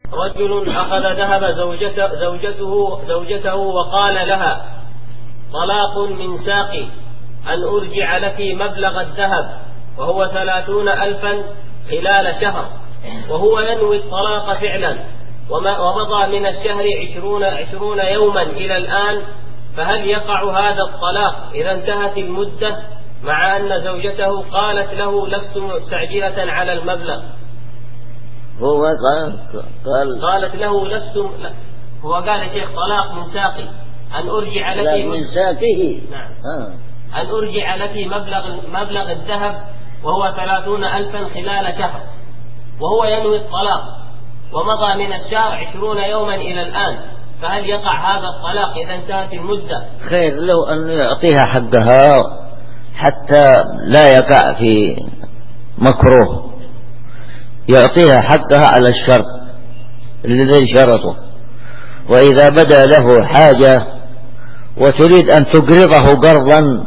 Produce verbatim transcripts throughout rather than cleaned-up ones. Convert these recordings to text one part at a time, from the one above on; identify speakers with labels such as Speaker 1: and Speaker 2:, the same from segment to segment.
Speaker 1: رجل أخذ ذهب زوجته, زوجته, زوجته وقال لها: طلاق من ساقي، أن أرجع لك مبلغ الذهب وهو ثلاثون ألفا خلال شهر، وهو ينوي الطلاق فعلا، ومضى من الشهر عشرون, عشرون يوما إلى الآن، فهل يقع هذا الطلاق إذا انتهت المدة، مع أن زوجته قالت له: لست مستعجلة على المبلغ؟
Speaker 2: هو قال, قال
Speaker 1: قالت له: لست لا. هو قال يا شيخ: طلاق من ساقي، أن أرجع لك
Speaker 2: من ساقه.
Speaker 1: نعم.
Speaker 2: آه.
Speaker 1: أن أرجع لك مبلغ, مبلغ الذهب وهو ثلاثون ألفا خلال شهر، وهو ينوي الطلاق، ومضى من الشهر عشرون يوما إلى الآن، فهل يقع هذا الطلاق إذا انتهت المدة؟
Speaker 2: خير لو أن يعطيها حقها حتى لا يقع في مكروه، يعطيها حقها على الشرط الذي شرطه، وإذا بدا له حاجة وتريد أن تقرضه قرضا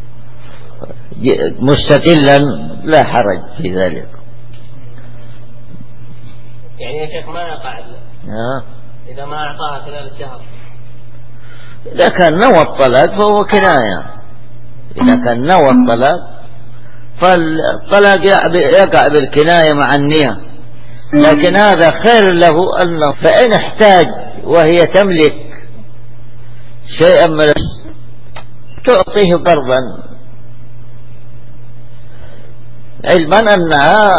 Speaker 2: مستقلا لا حرج في ذلك.
Speaker 1: يعني يا شيخ ما يقع إذا ما أعطاها خلال الشهر؟
Speaker 2: إذا كان نوى الطلاق فهو كناية، إذا كان نوى الطلاق فالطلاق يقع بالكناية مع النية، لكن هذا خير له أنه فإن احتاج وهي تملك شيئا من تعطيه قرضا، علما أنها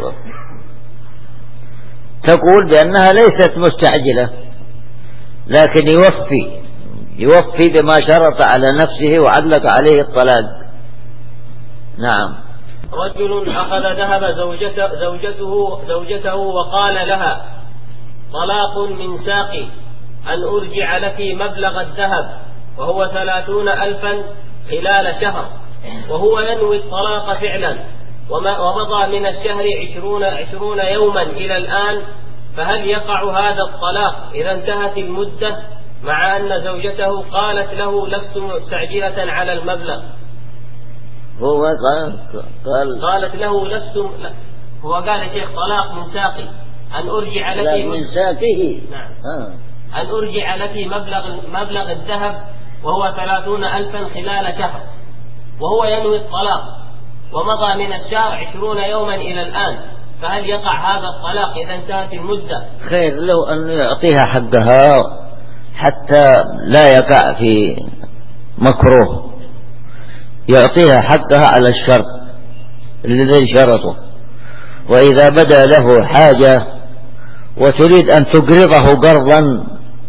Speaker 2: تقول بأنها ليست مستعجلة، لكن يوفي يوفي بما شرط على نفسه وعلق عليه الطلاق. نعم.
Speaker 1: رجل أخذ ذهب زوجته, زوجته, زوجته وقال لها: طلاق من ساقي، أن أرجع لك مبلغ الذهب وهو ثلاثون ألفا خلال شهر، وهو ينوي الطلاق فعلا، ومضى من الشهر عشرون, عشرون يوما إلى الآن، فهل يقع هذا الطلاق إذا انتهت المدة، مع أن زوجته قالت له: لست مستعجلة على المبلغ؟
Speaker 2: هو قال, قال
Speaker 1: قالت له: لست لا. هو قال يا شيخ: طلاق من ساقي، أن أرجع لك
Speaker 2: من ساقه.
Speaker 1: نعم.
Speaker 2: آه.
Speaker 1: أن أرجع لك مبلغ, مبلغ الذهب وهو ثلاثون ألفا خلال شهر، وهو ينوي الطلاق، ومضى من الشهر عشرون يوما إلى الآن، فهل يقع هذا الطلاق إذا انتهت المدة؟
Speaker 2: خير لو أن يعطيها حقها حتى لا يقع في مكروه، يعطيها حقها على الشرط الذي شرطه، وإذا بدا له حاجة وتريد أن تقرضه قرضا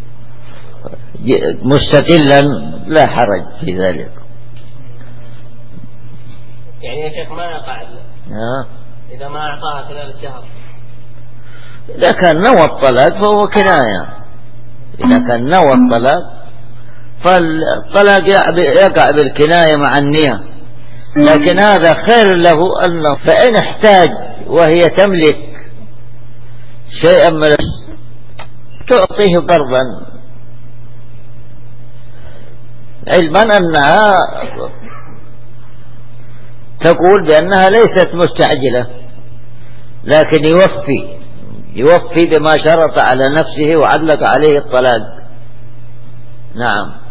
Speaker 2: مستقلا لا حرج في ذلك.
Speaker 1: يعني يا شيخ ما يقع إذا ما أعطاها خلال الشهر؟
Speaker 2: إذا كان نوى الطلاق فهو كناية، إذا كان نوى الطلاق فالطلاق يقع بالكناية مع النية، لكن هذا خير له أنه فإن احتاج وهي تملك شيئا من تعطيه قرضا، علما أنها تقول بأنها ليست مستعجلة، لكن يوفي يوفي بما شرط على نفسه وعلق عليه الطلاق. نعم.